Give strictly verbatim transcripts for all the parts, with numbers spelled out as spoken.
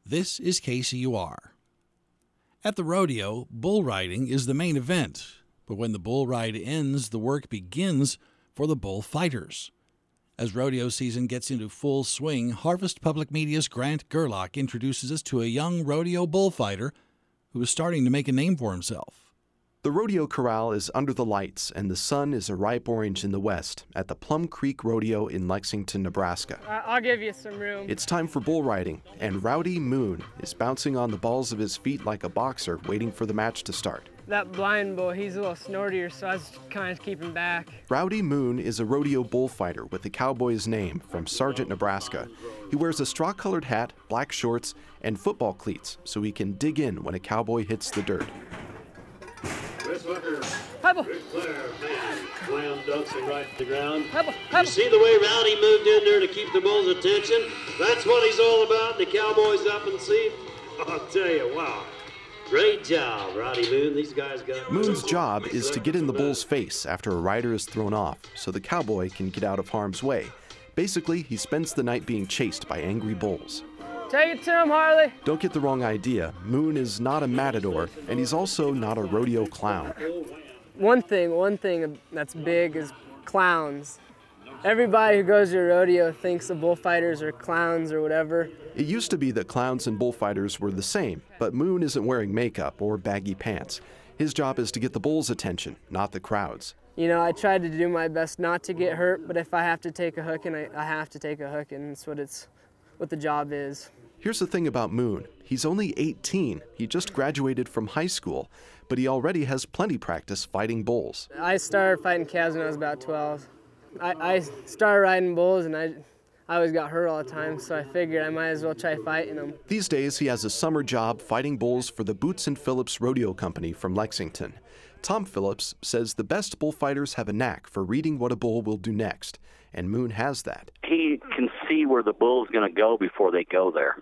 This is K C U R. At the rodeo, bull riding is the main event, but when the bull ride ends, the work begins for the bullfighters. As rodeo season gets into full swing, Harvest Public Media's Grant Gerlach introduces us to a young rodeo bullfighter who is starting to make a name for himself. The rodeo corral is under the lights, and the sun is a ripe orange in the west at the Plum Creek Rodeo in Lexington, Nebraska. I'll give you some room. It's time for bull riding, and Rowdy Moon is bouncing on the balls of his feet like a boxer waiting for the match to start. That blind bull, he's a little snortier, so I was kind of keeping back. Rowdy Moon is a rodeo bullfighter with the cowboy's name from Sargent, Nebraska. He wears a straw-colored hat, black shorts, and football cleats so he can dig in when a cowboy hits the dirt. Pebble. Slam dunks him right to the ground. Pebble. You Pebble. see the way Rowdy moved in there to keep the bull's attention? That's what he's all about, and the cowboys up and see. I'll tell you, wow. Great job, Rowdy Moon. These guys got... Moon's job is to get in the bull's face after a rider is thrown off so the cowboy can get out of harm's way. Basically, he spends the night being chased by angry bulls. Take it to him, Harley. Don't get the wrong idea. Moon is not a matador, and he's also not a rodeo clown. One thing, one thing that's big is clowns. Everybody who goes to a rodeo thinks the bullfighters are clowns or whatever. It used to be that clowns and bullfighters were the same, but Moon isn't wearing makeup or baggy pants. His job is to get the bull's attention, not the crowd's. You know, I try to do my best not to get hurt, but if I have to take a hooking, I, I have to take a hooking. That's what it's, what the job is. Here's the thing about Moon. He's only eighteen. He just graduated from high school, but he already has plenty practice fighting bulls. I started fighting calves when I was about twelve. I, I started riding bulls, and I, I always got hurt all the time, so I figured I might as well try fighting them. These days, he has a summer job fighting bulls for the Boots and Phillips Rodeo Company from Lexington. Tom Phillips says the best bullfighters have a knack for reading what a bull will do next, and Moon has that. He can see where the bull's going to go before they go there,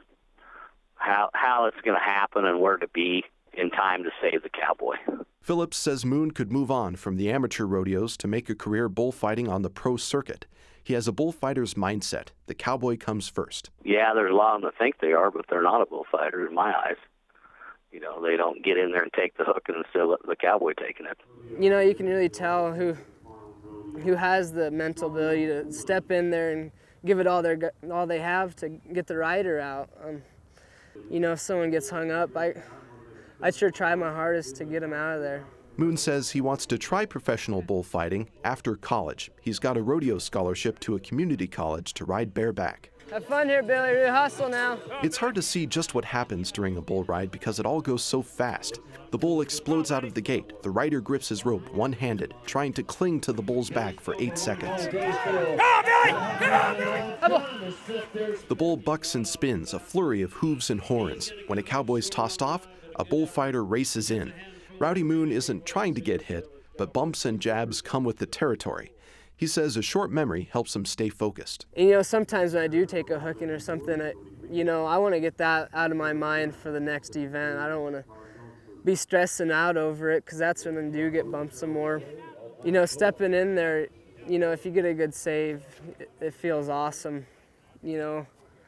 how how it's going to happen and where to be in time to save the cowboy. Phillips says Moon could move on from the amateur rodeos to make a career bullfighting on the pro circuit. He has a bullfighter's mindset. The cowboy comes first. Yeah, there's a lot of them that think they are, but they're not a bullfighter in my eyes. You know, they don't get in there and take the hook and still let the cowboy taking it. You know, you can really tell who who has the mental ability to step in there and give it all their all they have to get the rider out. Um, you know, if someone gets hung up, I I sure try my hardest to get them out of there. Moon says he wants to try professional bullfighting after college. He's got a rodeo scholarship to a community college to ride bareback. Have fun here, Billy. Really hustle now. It's hard to see just what happens during a bull ride because it all goes so fast. The bull explodes out of the gate. The rider grips his rope one-handed, trying to cling to the bull's back for eight seconds. Come on, Billy! Come on, Billy! Come on. The bull bucks and spins, a flurry of hooves and horns. When a cowboy's tossed off, a bullfighter races in. Rowdy Moon isn't trying to get hit, but bumps and jabs come with the territory. He says a short memory helps him stay focused. And, you know, sometimes when I do take a hooking or something, I, you know, I want to get that out of my mind for the next event. I don't want to be stressing out over it because that's when I do get bumped some more. You know, stepping in there, you know, if you get a good save, it, it feels awesome. You know,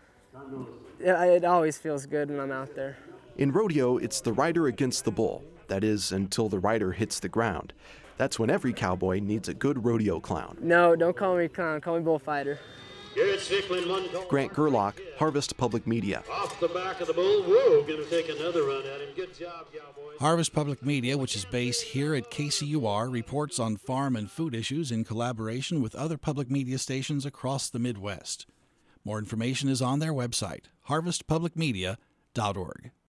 it, it always feels good when I'm out there. In rodeo, it's the rider against the bull. That is, until the rider hits the ground. That's when every cowboy needs a good rodeo clown. No, don't call me clown. Call me bullfighter. Grant Gerlach, Harvest Public Media. Off the back of the bull. Whoa, gonna take another run at him. Good job, cowboy. Harvest Public Media, which is based here at K C U R, reports on farm and food issues in collaboration with other public media stations across the Midwest. More information is on their website, harvest public media dot org.